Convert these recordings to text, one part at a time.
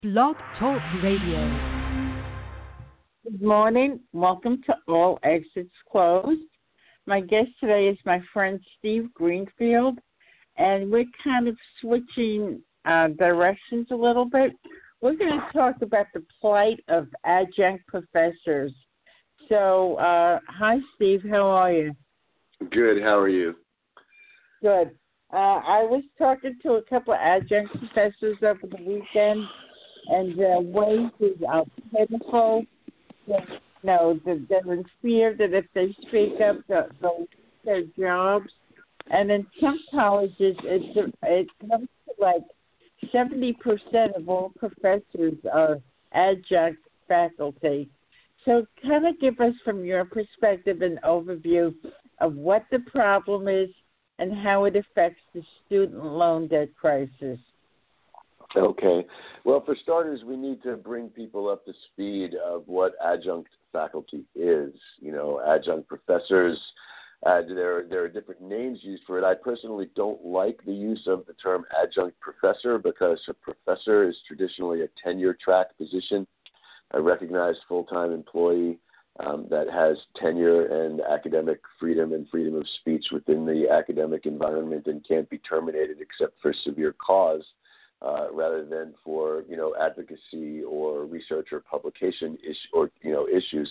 Blog Talk Radio. Good morning. Welcome to All Exits Closed. My guest today is my friend Steve Greenfield, and we're kind of switching directions a little bit. We're going to talk about the plight of adjunct professors. So, hi, Steve. How are you? Good. How are you? Good. I was talking to a couple of adjunct professors over the weekend, and wages are pitiful. They're in fear that if they speak up, they'll lose their jobs. And in some colleges, it comes to like 70% of all professors are adjunct faculty. So kind of give us, from your perspective, an overview of what the problem is and how it affects the student loan debt crisis. Okay. Well, for starters, we need to bring people up to speed of what adjunct faculty is. You know, adjunct professors, there are different names used for it. I personally don't like the use of the term adjunct professor because a professor is traditionally a tenure-track position, a recognized full-time employee that has tenure and academic freedom and freedom of speech within the academic environment and can't be terminated except for severe cause. Rather than for advocacy or research or publication issues,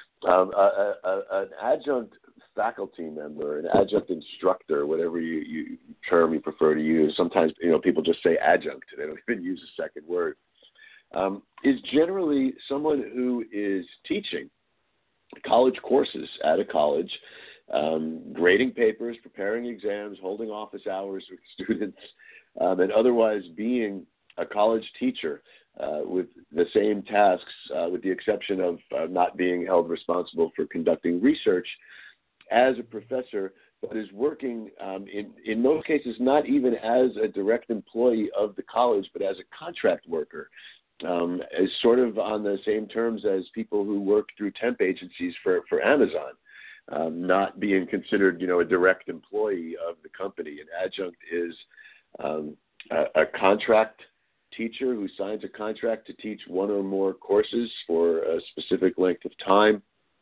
an adjunct faculty member, an adjunct instructor, whatever term you prefer to use. Sometimes people just say adjunct; they don't even use a second word. Is generally someone who is teaching college courses at a college, grading papers, preparing exams, holding office hours with students. And otherwise being a college teacher with the same tasks, with the exception of not being held responsible for conducting research as a professor, but is working in most cases not even as a direct employee of the college, but as a contract worker, is sort of on the same terms as people who work through temp agencies for Amazon. Not being considered, a direct employee of the company. An adjunct is a contract teacher who signs a contract to teach one or more courses for a specific length of time.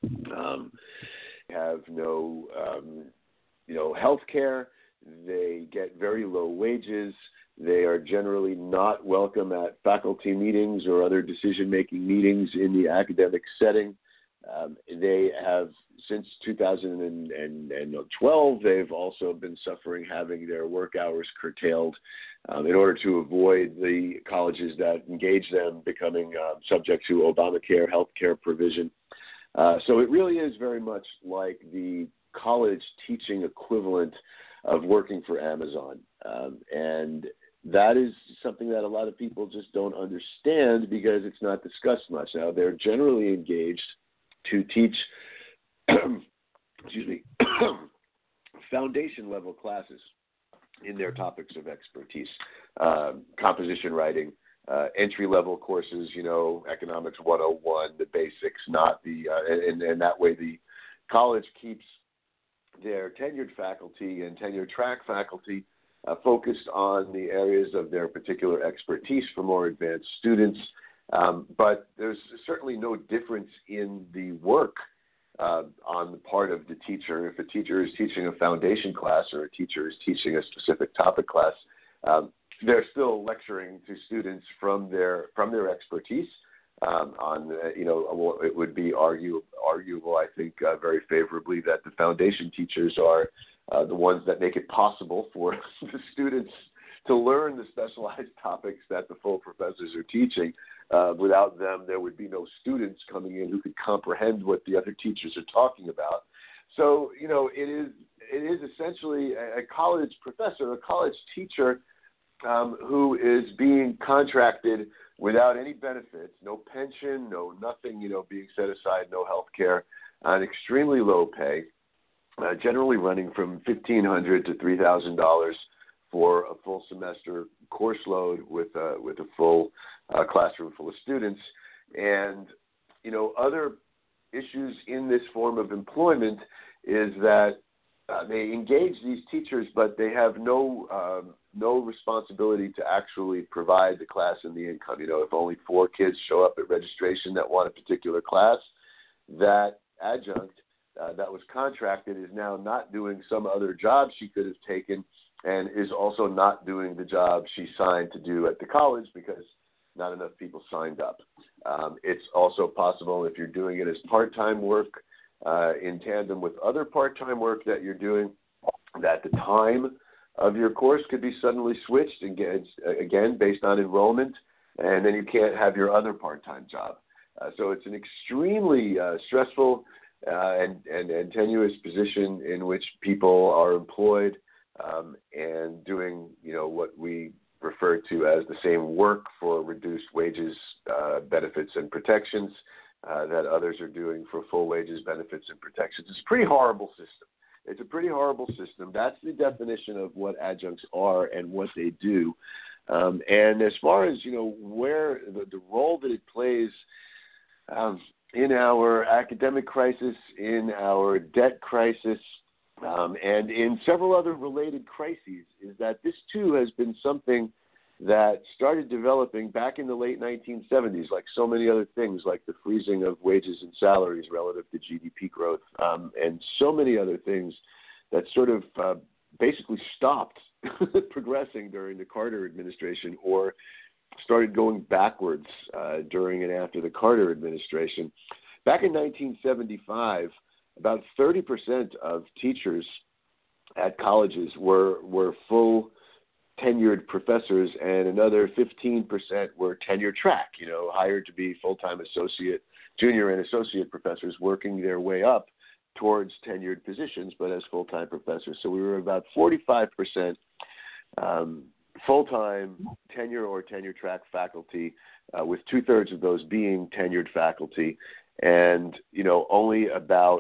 Have no, health care. They get very low wages. They are generally not welcome at faculty meetings or other decision-making meetings in the academic setting. They have, since 2012, they've also been suffering having their work hours curtailed in order to avoid the colleges that engage them becoming subject to Obamacare health care provision. So it really is very much like the college teaching equivalent of working for Amazon. And that is something that a lot of people just don't understand because it's not discussed much. Now, they're generally engaged to teach foundation level classes in their topics of expertise, composition writing, entry level courses, economics 101, the basics, not the, and that way the college keeps their tenured faculty and tenure track faculty focused on the areas of their particular expertise for more advanced students. But there's certainly no difference in the work on the part of the teacher. If a teacher is teaching a foundation class or a teacher is teaching a specific topic class, they're still lecturing to students from their expertise on, it would be arguable, I think, very favorably that the foundation teachers are the ones that make it possible for the students to learn the specialized topics that the full professors are teaching. Without them, there would be no students coming in who could comprehend what the other teachers are talking about. So, it is essentially a college professor, a college teacher who is being contracted without any benefits, no pension, no nothing, being set aside, no health care, on extremely low pay, generally running from $1,500 to $3,000 for a full semester course load with a full classroom full of students. And, other issues in this form of employment is that they engage these teachers, but they have no no responsibility to actually provide the class and the income. If only 4 kids show up at registration that want a particular class, that adjunct that was contracted is now not doing some other job she could have taken, and is also not doing the job she signed to do at the college because not enough people signed up. It's also possible if you're doing it as part-time work in tandem with other part-time work that you're doing, that the time of your course could be suddenly switched again based on enrollment, and then you can't have your other part-time job. So it's an extremely stressful and tenuous position in which people are employed and doing, what we refer to as the same work for reduced wages, benefits, and protections that others are doing for full wages, benefits, and protections. It's a pretty horrible system. It's a pretty horrible system. That's the definition of what adjuncts are and what they do. And as far as, where the role that it plays in our academic crisis, in our debt crisis, and in several other related crises, is that this too has been something that started developing back in the late 1970s, like so many other things, like the freezing of wages and salaries relative to GDP growth, and so many other things that sort of basically stopped progressing during the Carter administration, or started going backwards during and after the Carter administration. Back in 1975, about 30% of teachers at colleges were full tenured professors, and another 15% were tenure track, hired to be full-time associate, junior and associate professors, working their way up towards tenured positions, but as full-time professors. So we were about 45% full-time tenure or tenure track faculty, with 2/3 of those being tenured faculty, and, only about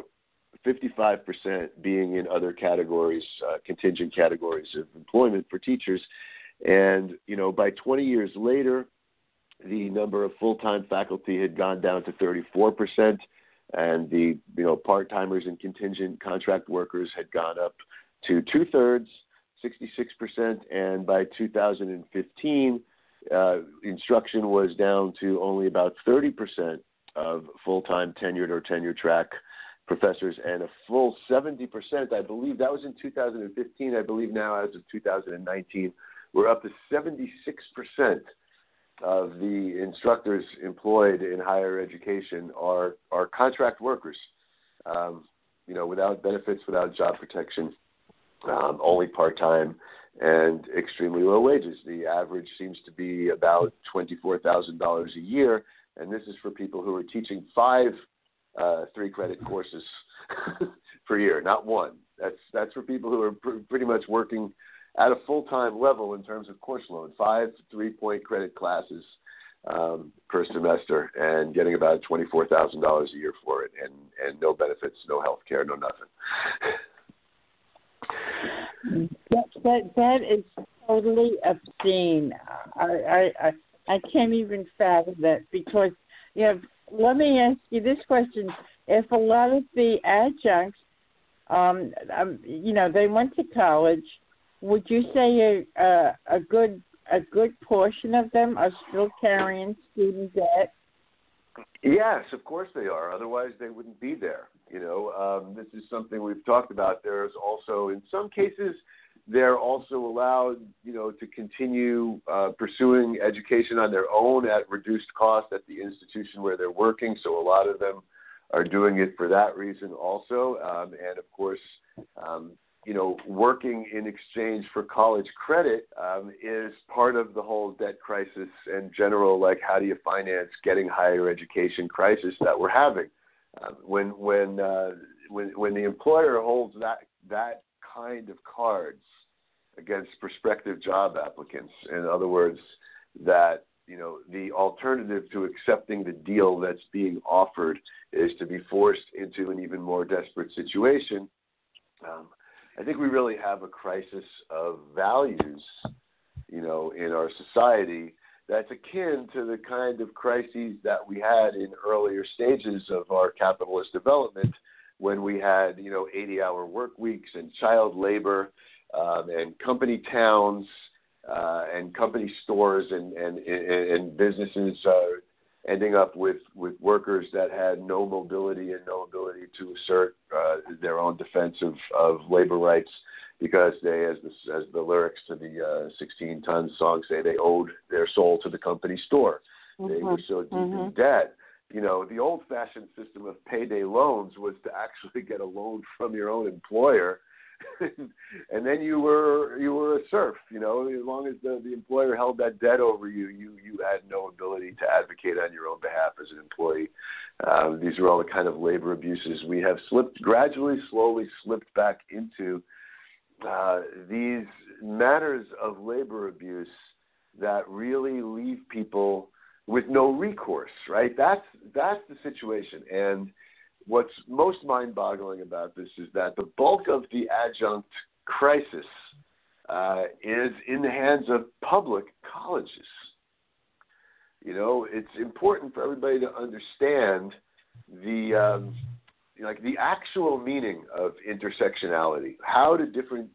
55% being in other categories, contingent categories of employment for teachers. And, by 20 years later, the number of full-time faculty had gone down to 34%, and the, part-timers and contingent contract workers had gone up to 2/3, 66%. And by 2015, instruction was down to only about 30% of full-time tenured or tenure track professors, and a full 70%, I believe, that was in 2015, I believe now as of 2019, we're up to 76% of the instructors employed in higher education are contract workers, without benefits, without job protection, only part-time, and extremely low wages. The average seems to be about $24,000 a year, and this is for people who are teaching 5 3-credit courses per year, not one. That's for people who are pretty much working at a full-time level in terms of course load, 5 3-point credit classes per semester, and getting about $24,000 a year for it, and no benefits, no health care, no nothing. That is totally obscene. I can't even fathom that, because let me ask you this question: if a lot of the adjuncts, they went to college, would you say a good portion of them are still carrying student debt? Yes, of course they are. Otherwise, they wouldn't be there. This is something we've talked about. There's also, in some cases, they're also allowed, to continue pursuing education on their own at reduced cost at the institution where they're working. So a lot of them are doing it for that reason also. And of course, working in exchange for college credit is part of the whole debt crisis and general, how do you finance getting higher education crisis that we're having. When the employer holds that kind of cards against prospective job applicants, in other words, that the alternative to accepting the deal that's being offered is to be forced into an even more desperate situation, I think we really have a crisis of values, in our society that's akin to the kind of crises that we had in earlier stages of our capitalist development, when we had, 80-hour work weeks and child labor and company towns and company stores and businesses ending up with workers that had no mobility and no ability to assert their own defense of labor rights, because they, as the lyrics to the 16 Tons song say, they owed their soul to the company store. They were so deep in debt. You know, the old-fashioned system of payday loans was to actually get a loan from your own employer, and then you were a serf. You know, as long as the employer held that debt over you, you had no ability to advocate on your own behalf as an employee. These are all the kind of labor abuses we have slowly slipped back into. These matters of labor abuse that really leave people with no recourse, right? That's the situation. And what's most mind-boggling about this is that the bulk of the adjunct crisis is in the hands of public colleges. You know, it's important for everybody to understand the actual meaning of intersectionality. How do different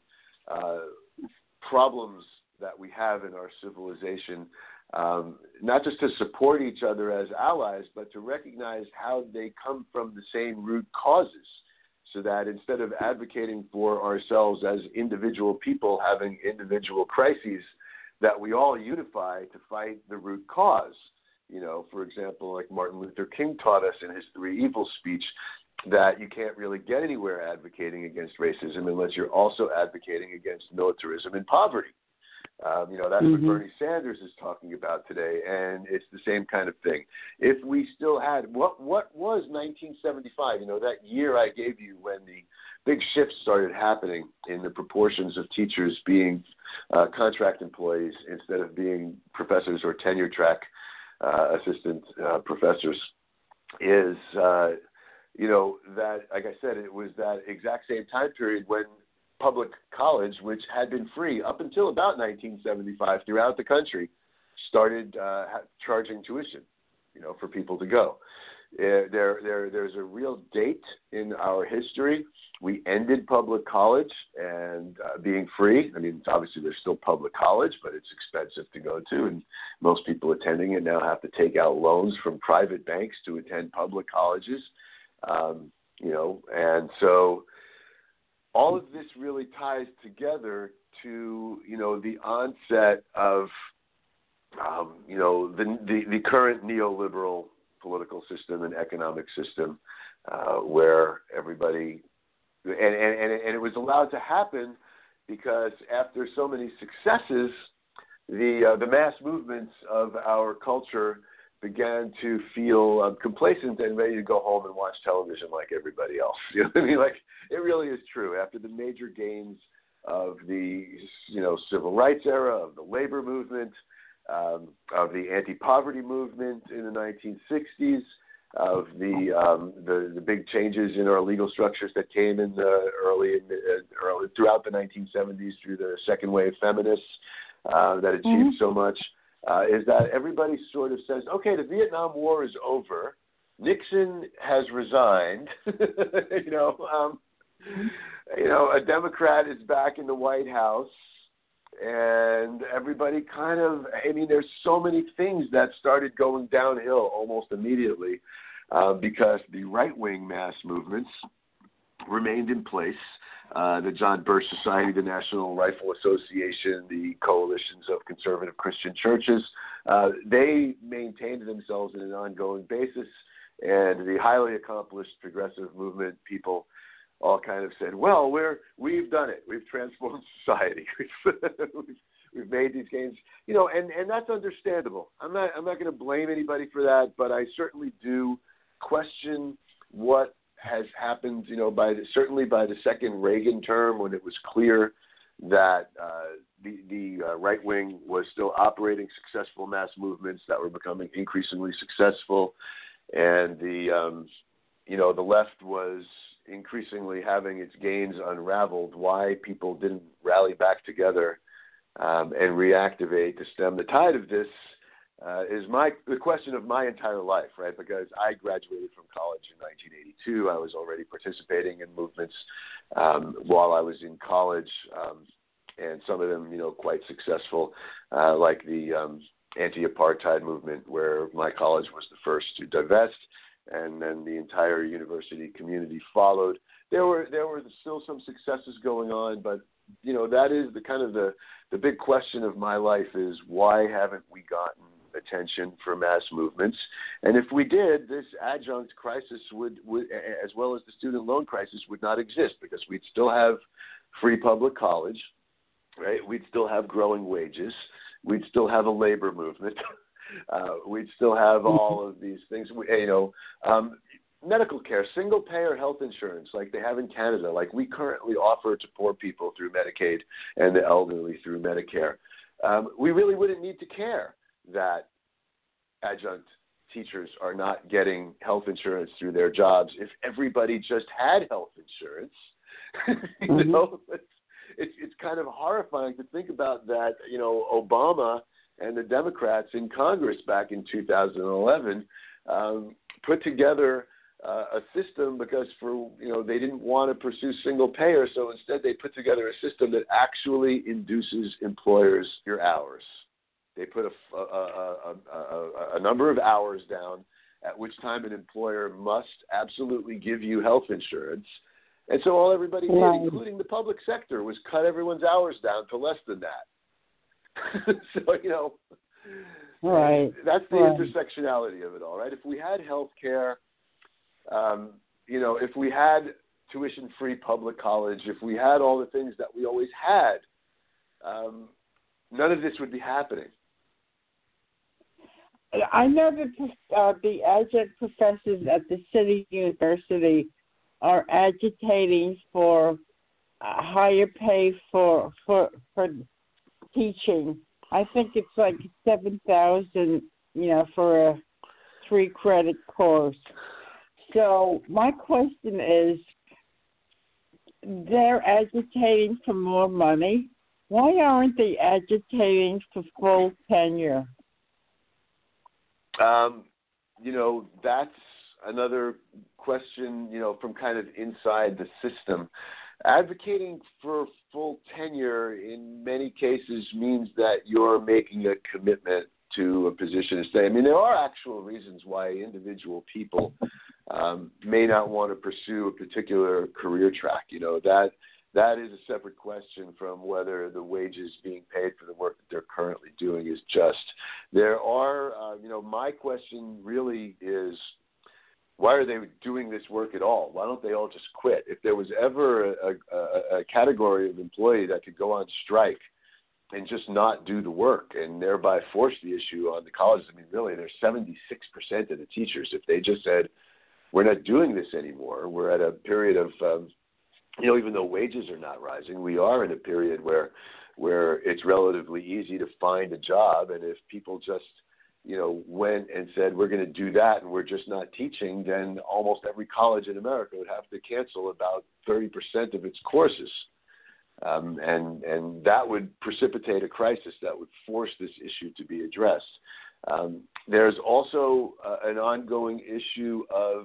problems that we have in our civilization, not just to support each other as allies, but to recognize how they come from the same root causes, so that instead of advocating for ourselves as individual people having individual crises, that we all unify to fight the root cause. You know, for example, like Martin Luther King taught us in his Three Evils speech, that you can't really get anywhere advocating against racism unless you're also advocating against militarism and poverty. You know, that's what Bernie Sanders is talking about today, and it's the same kind of thing. If we still had, what was 1975, you know, that year I gave you when the big shifts started happening in the proportions of teachers being contract employees instead of being professors or tenure track assistant professors, is, you know, that, like I said, it was that exact same time period when public college, which had been free up until about 1975 throughout the country, started charging tuition, you know, for people to go. There's a real date in our history. We ended public college and being free. I mean, obviously there's still public college, but it's expensive to go to, and most people attending it now have to take out loans from private banks to attend public colleges, you know, and so all of this really ties together to, you know, the onset of, you know, the current neoliberal political system and economic system, where everybody, and it was allowed to happen because after so many successes, the mass movements of our culture began to feel complacent and ready to go home and watch television like everybody else. You know what I mean? Like, it really is true. After the major gains of the, you know, civil rights era, of the labor movement, of the anti-poverty movement in the 1960s, of the big changes in our legal structures that came in the early throughout the 1970s through the second wave feminists that achieved so much. Is that everybody sort of says, okay, the Vietnam War is over, Nixon has resigned, you know, a Democrat is back in the White House, and everybody kind of, I mean, there's so many things that started going downhill almost immediately because the right-wing mass movements remained in place. The John Birch Society, the National Rifle Association, the coalitions of conservative Christian churches, they maintained themselves in an ongoing basis, and the highly accomplished progressive movement people all kind of said, well, we've done it. We've transformed society. We've made these gains, you know, and that's understandable. I'm not going to blame anybody for that, but I certainly do question what has happened, you know, certainly by the second Reagan term, when it was clear that the right wing was still operating successful mass movements that were becoming increasingly successful, and the left was increasingly having its gains unraveled. Why people didn't rally back together and reactivate to stem the tide of this is the question of my entire life, right? Because I graduated from college in 1982. I was already participating in movements while I was in college, and some of them, quite successful, like the anti-apartheid movement, where my college was the first to divest, and then the entire university community followed. There were still some successes going on, but that is the big question of my life is, why haven't we gotten attention for mass movements? And if we did, this adjunct crisis would as well as the student loan crisis would not exist, because we'd still have free public college, right? We'd still have growing wages. We'd still have a labor movement. We'd still have all of these things. Medical care, single-payer health insurance like they have in Canada, like we currently offer to poor people through Medicaid and the elderly through Medicare. We really wouldn't need to care that adjunct teachers are not getting health insurance through their jobs if everybody just had health insurance. It's kind of horrifying to think about that. Obama and the Democrats in Congress back in 2011 put together a system because they didn't want to pursue single payer, so instead they put together a system that actually induces employers your hours. They put a number of hours down, at which time an employer must absolutely give you health insurance. And so all everybody did, including the public sector, was cut everyone's hours down to less than that. So, that's the intersectionality of it all, right? If we had health care, if we had tuition-free public college, if we had all the things that we always had, none of this would be happening. I know that the adjunct professors at the City University are agitating for higher pay for teaching. I think it's like $7,000, for a 3-credit course. So my question is, they're agitating for more money. Why aren't they agitating for full tenure? That's another question, from kind of inside the system. Advocating for full tenure in many cases means that you're making a commitment to a position to stay. I mean, there are actual reasons why individual people may not want to pursue a particular career track. That is a separate question from whether the wages being paid for the work that they're currently doing is just. There are, my question really is, why are they doing this work at all? Why don't they all just quit? If there was ever a category of employee that could go on strike and just not do the work and thereby force the issue on the colleges, I mean, really, there's 76% of the teachers. If they just said, we're not doing this anymore, we're at a period of, even though wages are not rising, we are in a period where it's relatively easy to find a job. And if people just, went and said, we're going to do that and we're just not teaching, then almost every college in America would have to cancel about 30% of its courses. And that would precipitate a crisis that would force this issue to be addressed. There's also an ongoing issue of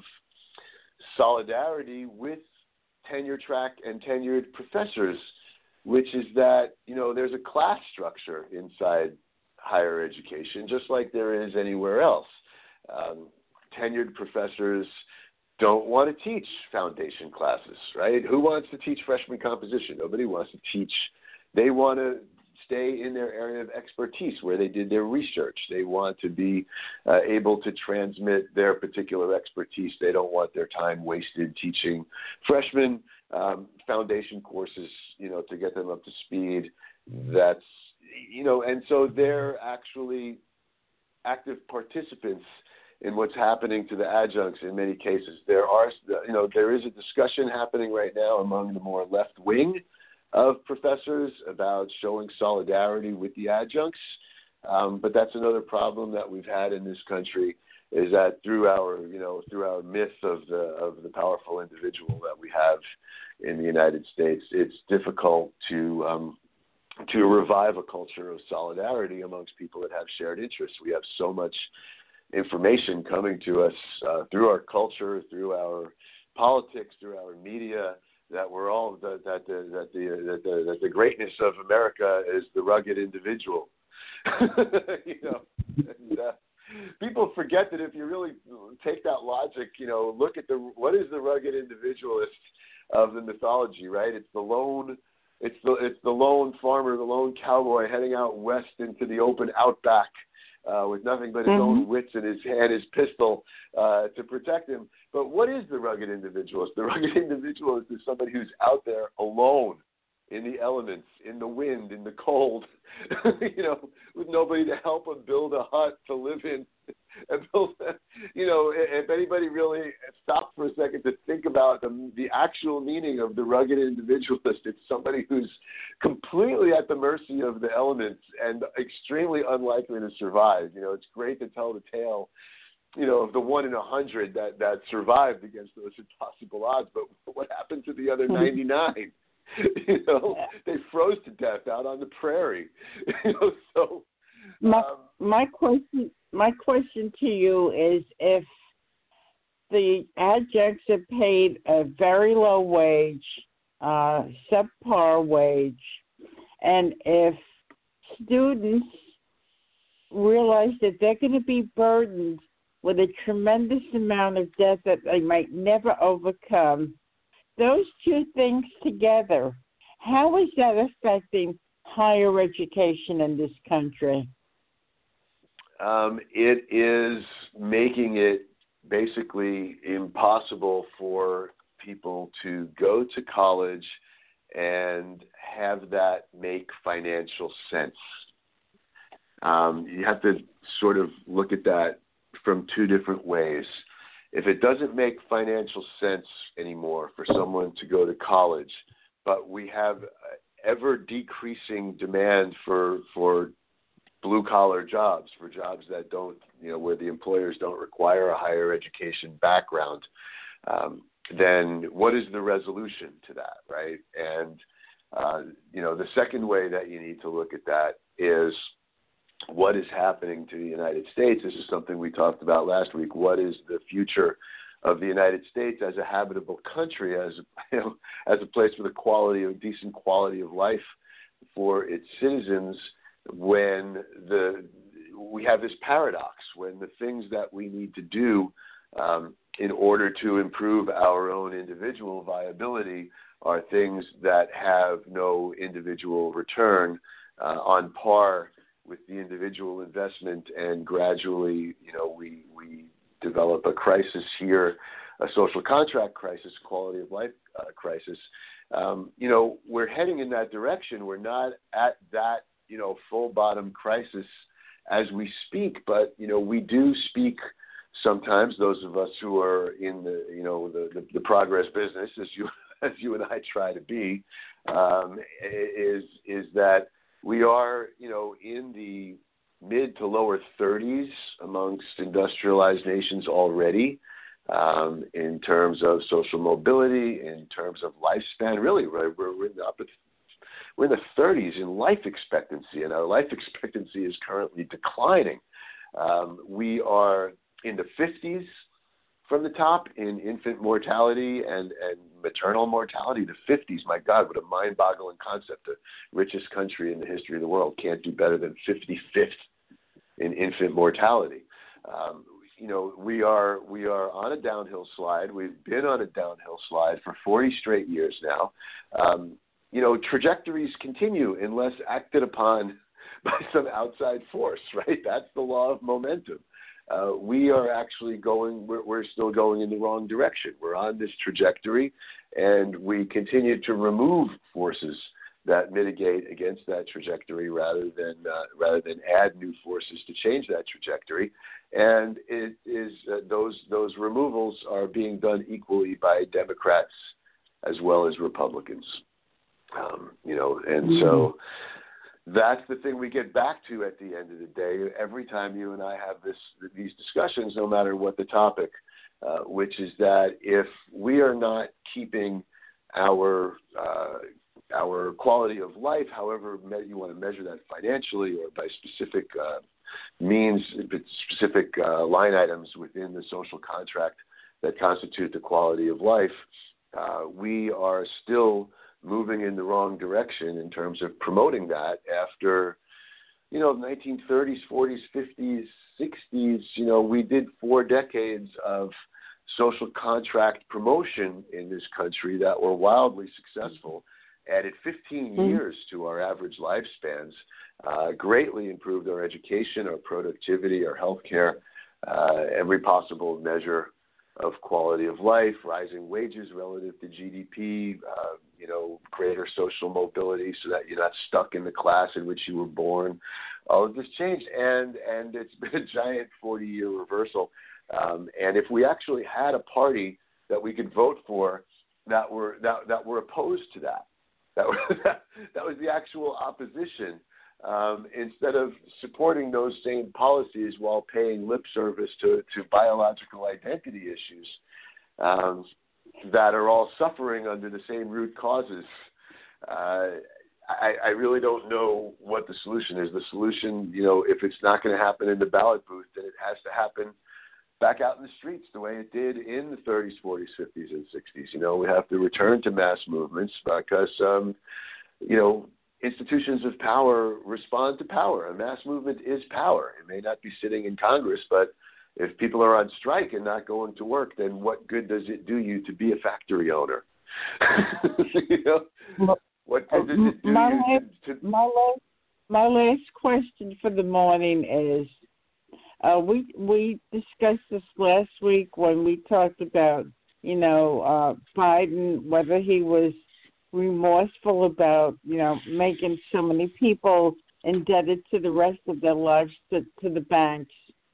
solidarity with tenure track and tenured professors, which is that, there's a class structure inside higher education, just like there is anywhere else. Tenured professors don't want to teach foundation classes, right? Who wants to teach freshman composition? Nobody wants to teach. They want to stay in their area of expertise where they did their research. They want to be able to transmit their particular expertise. They don't want their time wasted teaching freshmen foundation courses, to get them up to speed. That's, and so they're actually active participants in what's happening to the adjuncts in many cases. There is a discussion happening right now among the more left wing of professors about showing solidarity with the adjuncts. But that's another problem that we've had in this country, is that through our myth of the powerful individual that we have in the United States, it's difficult to revive a culture of solidarity amongst people that have shared interests. We have so much information coming to us through our culture, through our politics, through our media, that we're all that the greatness of America is the rugged individual. And, people forget that if you really take that logic, look at what is the rugged individualist of the mythology, right? It's the lone farmer, the lone cowboy heading out west into the open outback with nothing but his own wits in his hand, his pistol to protect him. But what is the rugged individualist? The rugged individualist is somebody who's out there alone in the elements, in the wind, in the cold, with nobody to help him build a hut to live in. And if anybody really stopped for a second to think about the actual meaning of the rugged individualist, it's somebody who's completely at the mercy of the elements and extremely unlikely to survive. It's great to tell the tale, of the 1 in 100 that survived against those impossible odds. But what happened to the other 99? They froze to death out on the prairie. So my question to you is, if the adjuncts are paid a very low wage, subpar wage, and if students realize that they're going to be burdened with a tremendous amount of debt that they might never overcome, those two things together, how is that affecting higher education in this country? It is making it basically impossible for people to go to college and have that make financial sense. You have to sort of look at that from two different ways. If it doesn't make financial sense anymore for someone to go to college, but we have ever decreasing demand for blue collar jobs, for jobs that don't, where the employers don't require a higher education background, then what is the resolution to that, right? And, the second way that you need to look at that is what is happening to the United States. This is something we talked about last week. What is the future of the United States as a habitable country, as a place with a decent quality of life for its citizens, when we have this paradox, when the things that we need to do in order to improve our own individual viability are things that have no individual return on par with the individual investment, and gradually, we develop a crisis here, a social contract crisis, quality of life crisis. We're heading in that direction. We're not at that, full bottom crisis as we speak, but, we do speak sometimes, those of us who are in the progress business, as you and I try to be, is that we are, in the mid to lower 30s amongst industrialized nations already, in terms of social mobility, in terms of lifespan. Really, we're in the 30s in life expectancy, and our life expectancy is currently declining. We are in the 50s from the top in infant mortality and maternal mortality. The 50s, my God, what a mind-boggling concept. The richest country in the history of the world can't do better than 55th in infant mortality. We are on a downhill slide. We've been on a downhill slide for 40 straight years now. Trajectories continue unless acted upon by some outside force, right? That's the law of momentum. We are actually we're still going in the wrong direction. We're on this trajectory, and we continue to remove forces that mitigate against that trajectory rather than add new forces to change that trajectory. And it is those removals are being done equally by Democrats as well as Republicans. So that's the thing we get back to at the end of the day every time you and I have these discussions, no matter what the topic, which is that if we are not keeping our quality of life, however you want to measure that financially or by specific means, specific line items within the social contract that constitute the quality of life, we are still moving in the wrong direction in terms of promoting that after, the 1930s, 40s, 50s, 60s. We did 4 decades of social contract promotion in this country that were wildly successful, added 15 years to our average lifespans, greatly improved our education, our productivity, our healthcare, every possible measure of quality of life, rising wages relative to GDP, greater social mobility so that you're not stuck in the class in which you were born. All of this changed, and it's been a giant 40-year reversal. And if we actually had a party that we could vote for that were opposed to that was the actual opposition, instead of supporting those same policies while paying lip service to biological identity issues that are all suffering under the same root causes. I really don't know what the solution is. The solution, if it's not going to happen in the ballot booth, then it has to happen back out in the streets the way it did in the 30s, 40s, 50s, and 60s. We have to return to mass movements because, institutions of power respond to power. A mass movement is power. It may not be sitting in Congress, but if people are on strike and not going to work, then what good does it do you to be a factory owner? What good does it do you to... My last question for the morning is, we discussed this last week when we talked about, Biden, whether he was remorseful about, making so many people indebted to the rest of their lives to the banks.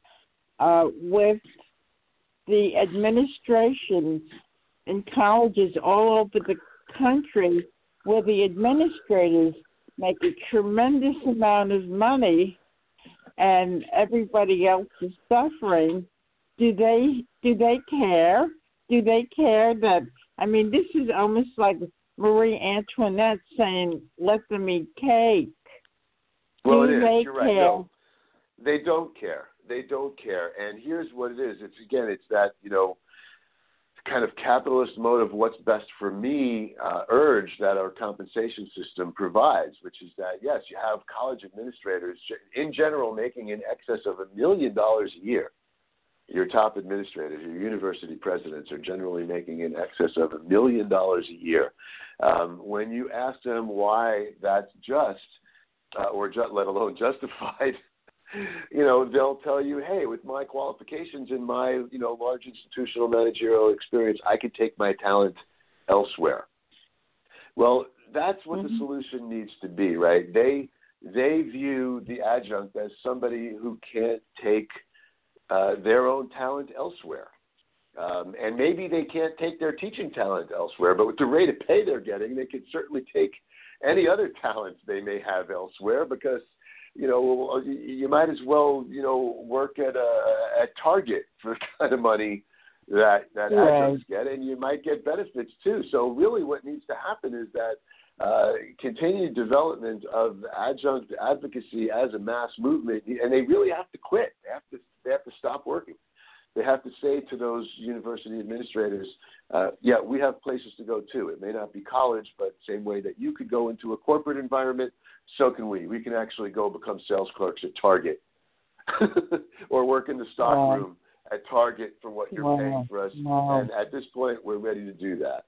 With the administrations in colleges all over the country where the administrators make a tremendous amount of money and everybody else is suffering, do they care? Do they care that, this is almost like Marie Antoinette saying, let them eat cake. Well, it is. You're right. No, they don't care. They don't care. And here's what it is. It's that, kind of capitalist mode of what's best for me urge that our compensation system provides, which is that, yes, you have college administrators in general making in excess of $1 million a year. Your top administrators, your university presidents are generally making in excess of $1 million a year. When you ask them why that's just, let alone justified, they'll tell you, hey, with my qualifications and my, large institutional managerial experience, I could take my talent elsewhere. Well, that's what the solution needs to be, right? They view the adjunct as somebody who can't take their own talent elsewhere. And maybe they can't take their teaching talent elsewhere, but with the rate of pay they're getting, they could certainly take any other talents they may have elsewhere because, you might as well, work at Target for the kind of money that adjuncts get, and you might get benefits too. So really what needs to happen is that continued development of adjunct advocacy as a mass movement, and they really have to quit. They have to stop working. They have to say to those university administrators, we have places to go too. It may not be college, but same way that you could go into a corporate environment, so can we. We can actually go become sales clerks at Target or work in the stock room at Target for what you're paying for us. And at this point, we're ready to do that.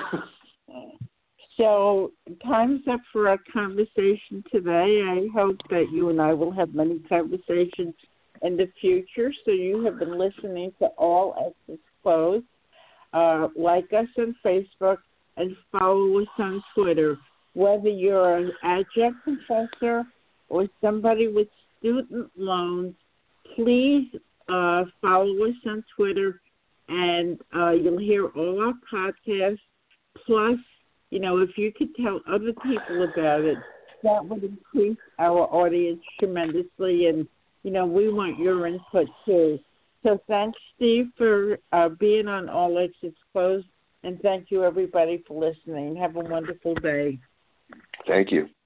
So time's up for our conversation today. I hope that you and I will have many conversations in the future. So you have been listening to All Exits Closed. Like us on Facebook and follow us on Twitter. Whether you're an adjunct professor or somebody with student loans, please follow us on Twitter, and you'll hear all our podcasts. Plus, if you could tell other people about it, that would increase our audience tremendously, and, we want your input too. So thanks, Steve, for being on All Exits Closed, and thank you, everybody, for listening. Have a wonderful day. Thank you.